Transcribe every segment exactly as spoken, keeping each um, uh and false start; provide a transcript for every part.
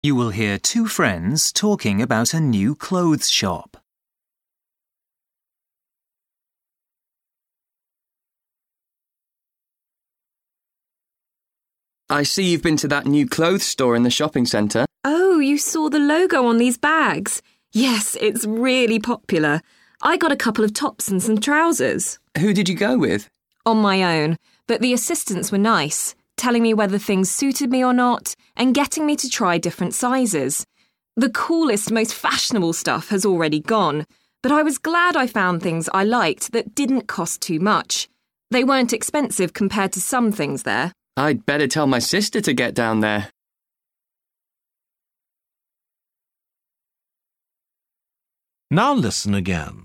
You will hear two friends talking about a new clothes shop. I see you've been to that new clothes store in the shopping centre. Oh, you saw the logo on these bags? Yes, it's really popular. I got a couple of tops and some trousers. Who did you go with? On my own, but the assistants were nice, telling me whether things suited me or not and getting me to try different sizes. The coolest, most fashionable stuff has already gone, but I was glad I found things I liked that didn't cost too much. They weren't expensive compared to some things there. I'd better tell my sister to get down there. Now listen again.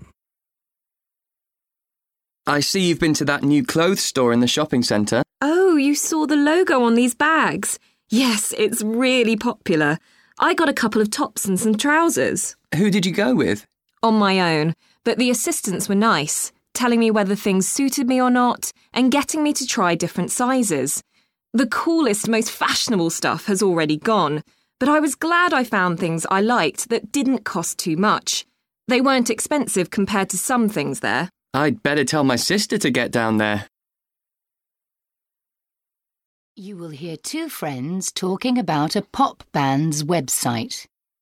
I see you've been to that new clothes store in the shopping centre. Oh, you saw the logo on these bags? Yes, it's really popular. I got a couple of tops and some trousers. Who did you go with? On my own, but the assistants were nice, telling me whether things suited me or not and getting me to try different sizes. The coolest, most fashionable stuff has already gone, but I was glad I found things I liked that didn't cost too much. They weren't expensive compared to some things there. I'd better tell my sister to get down there. You will hear two friends talking about a pop band's website.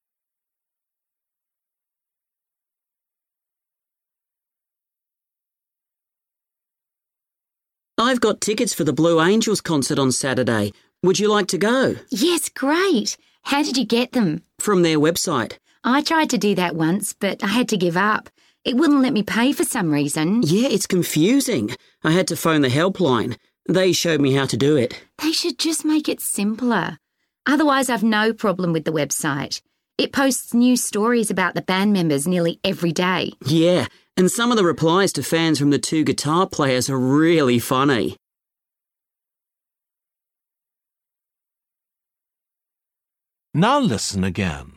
I've got tickets for the Blue Angels concert on Saturday. Would you like to go? Yes, great. How did you get them? From their website. I tried to do that once, but I had to give up. It wouldn't let me pay for some reason. Yeah, it's confusing. I had to phone the helpline. They showed me how to do it. They should just make it simpler. Otherwise, I've no problem with the website. It posts new stories about the band members nearly every day. Yeah, and some of the replies to fans from the two guitar players are really funny. Now listen again.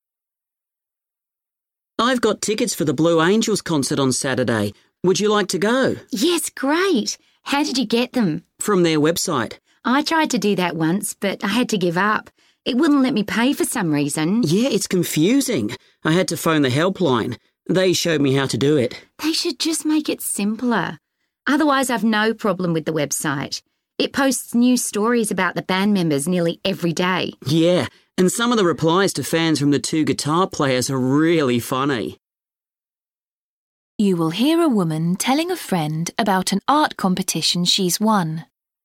I've got tickets for the Blue Angels concert on Saturday. Would you like to go? Yes, great. How did you get them? From their website. I tried to do that once, but I had to give up. It wouldn't let me pay for some reason. Yeah, it's confusing. I had to phone the helpline. They showed me how to do it. They should just make it simpler. Otherwise, I've no problem with the website. It posts new stories about the band members nearly every day. Yeah, and some of the replies to fans from the two guitar players are really funny. You will hear a woman telling a friend about an art competition she's won.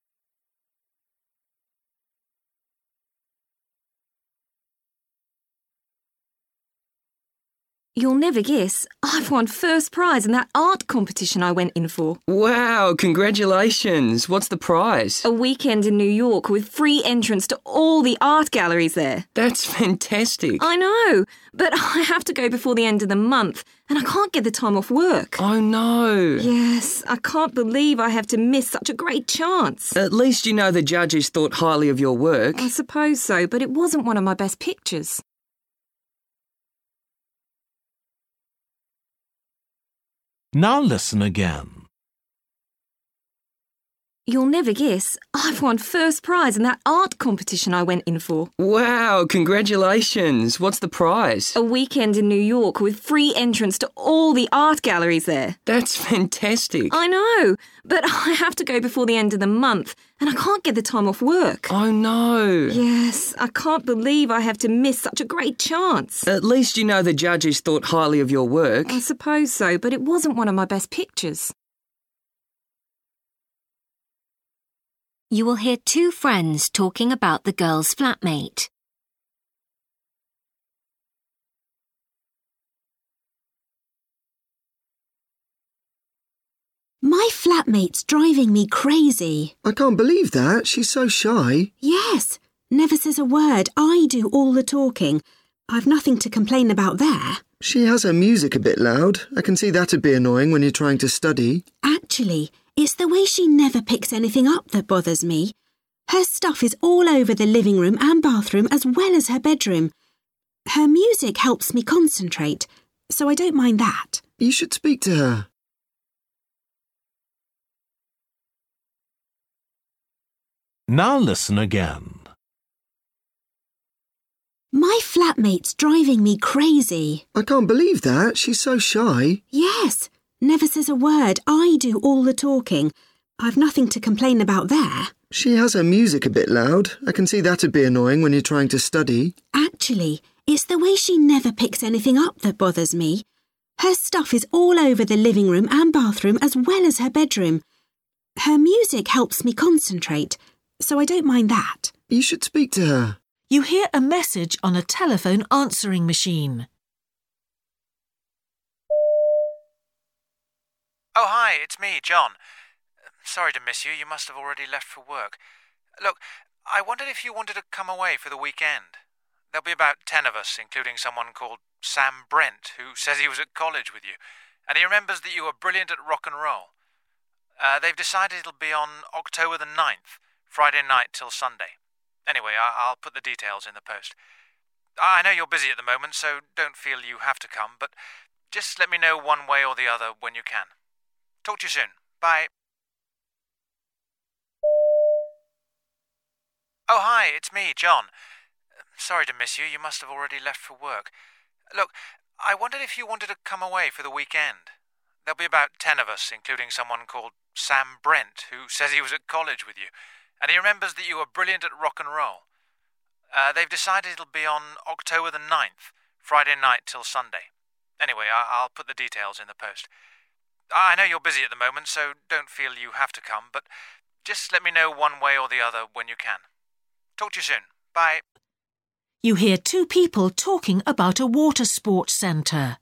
You'll never guess, I've won first prize in that art competition I went in for. Wow, congratulations. What's the prize? A weekend in New York with free entrance to all the art galleries there. That's fantastic. I know, but I have to go before the end of the month and I can't get the time off work. Oh no. Yes, I can't believe I have to miss such a great chance. At least you know the judges thought highly of your work. I suppose so, but it wasn't one of my best pictures. Now listen again. You'll never guess, I've won first prize in that art competition I went in for. Wow, congratulations. What's the prize? A weekend in New York with free entrance to all the art galleries there. That's fantastic. I know, but I have to go before the end of the month and I can't get the time off work. Oh no. Yes, I can't believe I have to miss such a great chance. At least you know the judges thought highly of your work. I suppose so, but it wasn't one of my best pictures. You will hear two friends talking about the girl's flatmate. My flatmate's driving me crazy. I can't believe that. She's so shy. Yes, never says a word. I do all the talking. I've nothing to complain about there. She has her music a bit loud. I can see that'd be annoying when you're trying to study. Actually, it's the way she never picks anything up that bothers me. Her stuff is all over the living room and bathroom as well as her bedroom. Her music helps me concentrate, so I don't mind that. You should speak to her. Now listen again. My flatmate's driving me crazy. I can't believe that. She's so shy. Yes, never says a word. I do all the talking. I've nothing to complain about there. She has her music a bit loud. I can see that'd be annoying when you're trying to study. Actually, it's the way she never picks anything up that bothers me. Her stuff is all over the living room and bathroom as well as her bedroom. Her music helps me concentrate, so I don't mind that. You should speak to her. You hear a message on a telephone answering machine. Oh, hi, it's me, John. Sorry to miss you. You must have already left for work. Look, I wondered if you wanted to come away for the weekend. There'll be about ten of us, including someone called Sam Brent, who says he was at college with you, and he remembers that you were brilliant at rock and roll. Uh, they've decided it'll be on October the ninth, Friday night till Sunday. Anyway, I- I'll put the details in the post. I know you're busy at the moment, so don't feel you have to come, but just let me know one way or the other when you can. Talk to you soon. Bye. Oh, hi, it's me, John. Sorry to miss you. You must have already left for work. Look, I wondered if you wanted to come away for the weekend. There'll be about ten of us, including someone called Sam Brent, who says he was at college with you, and he remembers that you were brilliant at rock and roll. Uh, they've decided it'll be on October the ninth, Friday night till Sunday. Anyway, I- I'll put the details in the post. I know you're busy at the moment, so don't feel you have to come, but just let me know one way or the other when you can. Talk to you soon. Bye. You hear two people talking about a water sports centre.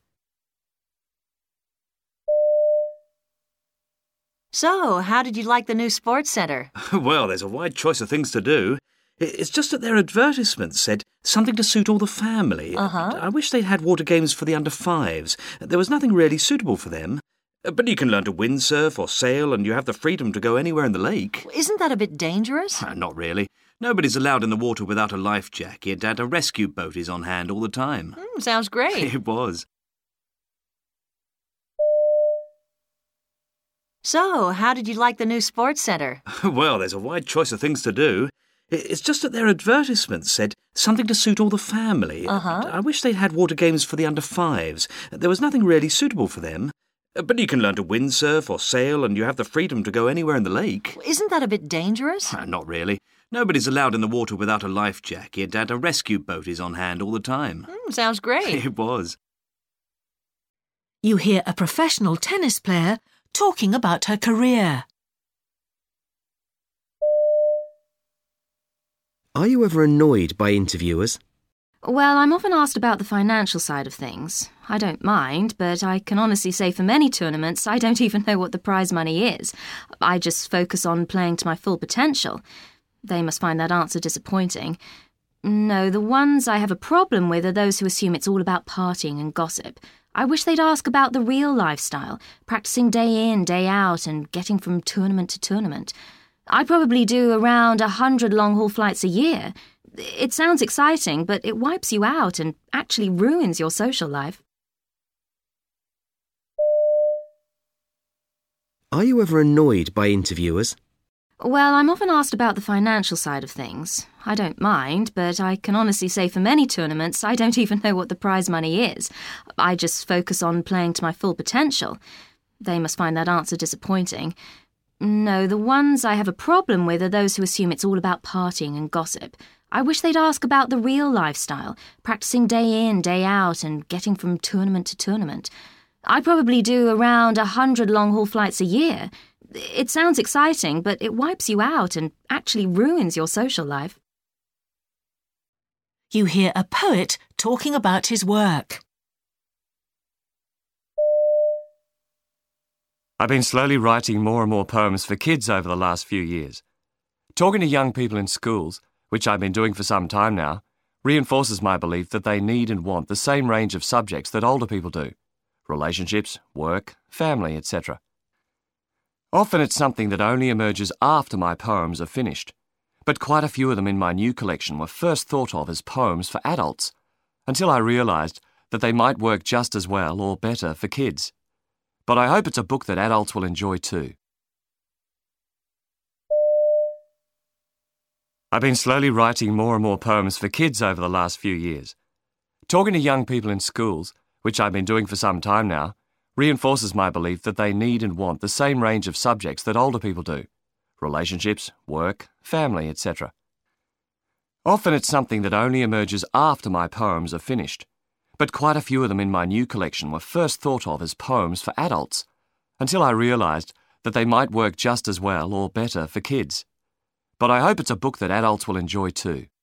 So, how did you like the new sports centre? Well, there's a wide choice of things to do. It's just that their advertisement said something to suit all the family. Uh-huh. I wish they'd had water games for the under fives. There was nothing really suitable for them. But you can learn to windsurf or sail, and you have the freedom to go anywhere in the lake. Isn't that a bit dangerous? Not really. Nobody's allowed in the water without a life jacket, and a rescue boat is on hand all the time. Mm, sounds great. It was. So, how did you like the new sports centre? Well, there's a wide choice of things to do. It's just that their advertisement said something to suit all the family. Uh-huh. I wish they'd had water games for the under fives. There was nothing really suitable for them. But you can learn to windsurf or sail, and you have the freedom to go anywhere in the lake. Isn't that a bit dangerous? Not really. Nobody's allowed in the water without a life jacket, and a rescue boat is on hand all the time. Mm, sounds great. It was. You hear a professional tennis player talking about her career. Are you ever annoyed by interviewers? Well, I'm often asked about the financial side of things. I don't mind, but I can honestly say for many tournaments, I don't even know what the prize money is. I just focus on playing to my full potential. They must find that answer disappointing. No, the ones I have a problem with are those who assume it's all about partying and gossip. I wish they'd ask about the real lifestyle, practicing day in, day out, and getting from tournament to tournament. I probably do around a hundred long-haul flights a year. It sounds exciting, but it wipes you out and actually ruins your social life. Are you ever annoyed by interviewers? Well, I'm often asked about the financial side of things. I don't mind, but I can honestly say for many tournaments, I don't even know what the prize money is. I just focus on playing to my full potential. They must find that answer disappointing. No, the ones I have a problem with are those who assume it's all about partying and gossip. I wish they'd ask about the real lifestyle, practicing day in, day out, and getting from tournament to tournament. I probably do around a hundred long-haul flights a year. It sounds exciting, but it wipes you out and actually ruins your social life. You hear a poet talking about his work. I've been slowly writing more and more poems for kids over the last few years. Talking to young people in schools, which I've been doing for some time now, reinforces my belief that they need and want the same range of subjects that older people do: relationships, work, family, et cetera. Often it's something that only emerges after my poems are finished, but quite a few of them in my new collection were first thought of as poems for adults, until I realised that they might work just as well or better for kids. But I hope it's a book that adults will enjoy too. I've been slowly writing more and more poems for kids over the last few years. Talking to young people in schools, which I've been doing for some time now, reinforces my belief that they need and want the same range of subjects that older people do: relationships, work, family, et cetera. Often it's something that only emerges after my poems are finished, but quite a few of them in my new collection were first thought of as poems for adults, until I realised that they might work just as well or better for kids. But I hope it's a book that adults will enjoy too.